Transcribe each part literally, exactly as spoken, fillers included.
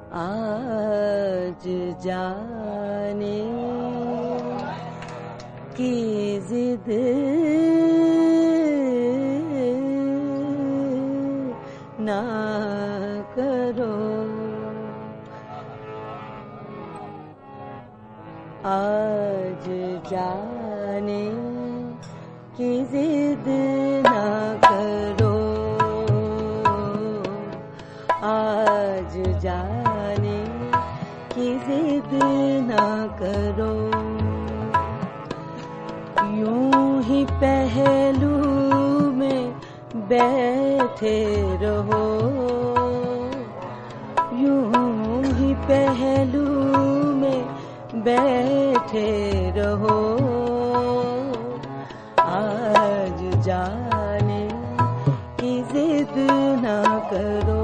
आज जाने की जिद ना करो, आज जाने की जिद ना करो, आज जाने की जिद ना करो। यूं ही पहलू में बैठे रहो, यूं ही पहलू में बैठे रहो, आज जाने की जिद ना करो।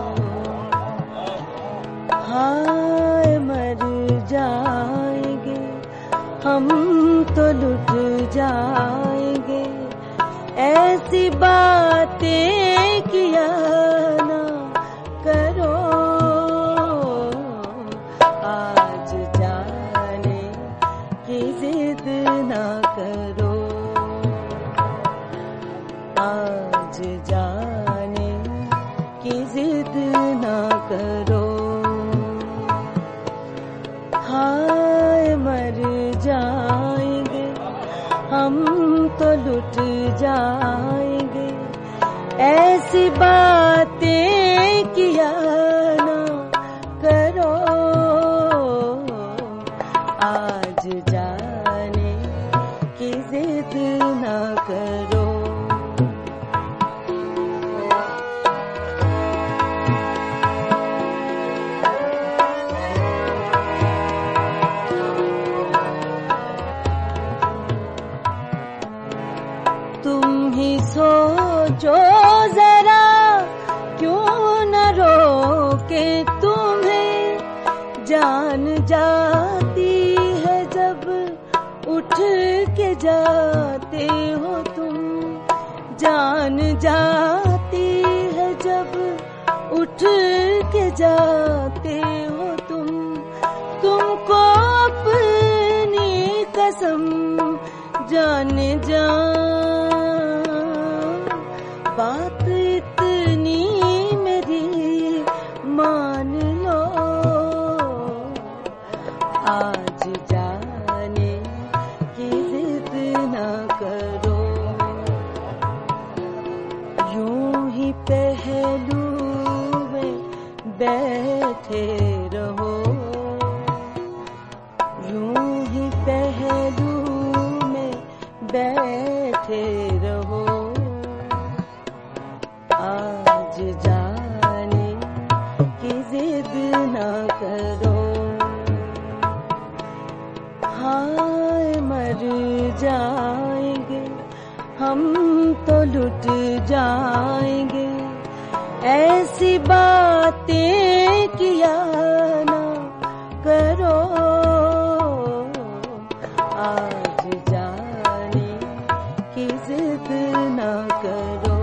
हाय मर जाएंगे हम तो लुट जाएंगे, ऐसी बातें किया ना करो, आज जाने की जिद ना करो, आज जाने की जिद ना करो। हाय मर जाएंगे हम तो लुट जाएंगे, ऐसी बातें किया ना करो, आज जाने की जिद ना करो। तुम ही सोचो जरा, क्यों न रोके तुम्हें, जान जाती है जब उठ के जाते हो तुम, जान जाती है जब उठ के जाते हो तुम, तुमको अपनी कसम जाने जा, बात इतनी मेरी मान लो, आज जाने की जिद ना करो। यूं ही पहलू में बैठे रहो, यूं ही पहलू में बैठे रहो, आज जाने की जिद ना करो। हाय मर जाएंगे हम तो लुट जाएंगे, ऐसी बातें किया ना करो, आज जाने की जिद ना करो।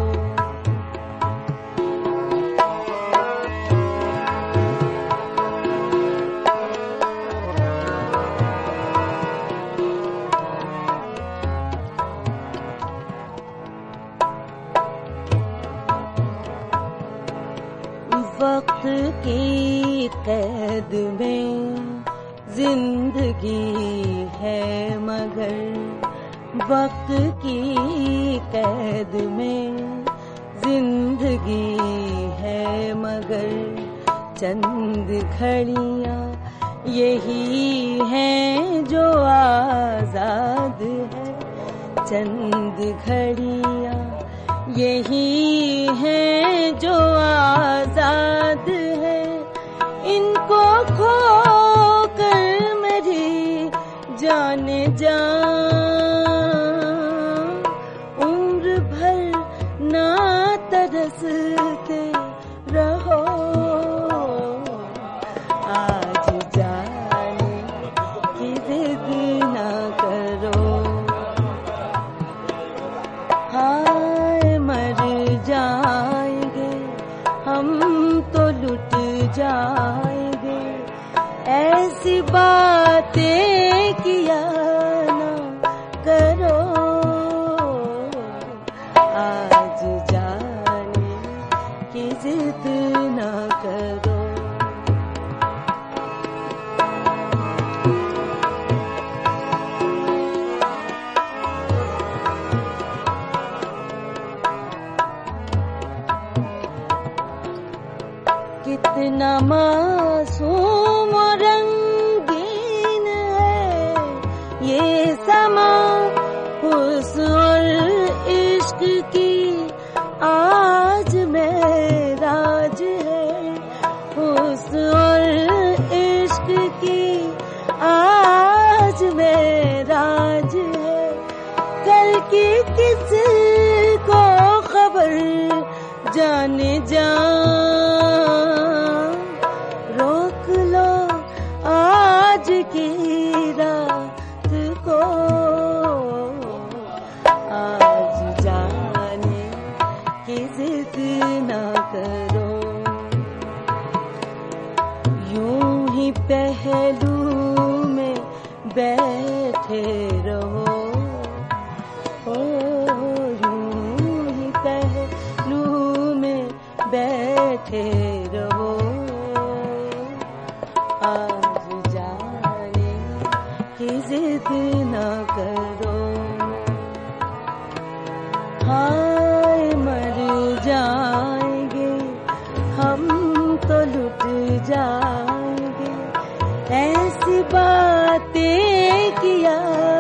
वक्त की कैद में जिंदगी है मगर, वक्त की कैद में जिंदगी है मगर, चंद घड़ियां यही हैं जो आजाद है, चंद घड़ियां यही हैं जो आजाद है, इनको खो कर मेरी जाने जा, उम्र भर ना तरसते रहो, आज जाने की जिद ना करो। हाय मर जाएंगे हम तो लुट जाएंगे, ऐसी बातें किया ना करो, आज जाने की जिद ना करो। कितना मासूम और रंगीन है ये समा, हुस्न और इश्क की आज मेराज है, हुस्न और इश्क की आज मेराज है। कल की किसको खबर जाने जा, रोक लो आज की रात को, आज जाने की जिद ना करो। यूं ही पहलू में बैठे रहो, ओ यूं ही पहलू में बैठे रहो, आज जाने की जिद ना करो। हाय मर जाएंगे हम तो लुट जाएंगे, ऐसी बातें किया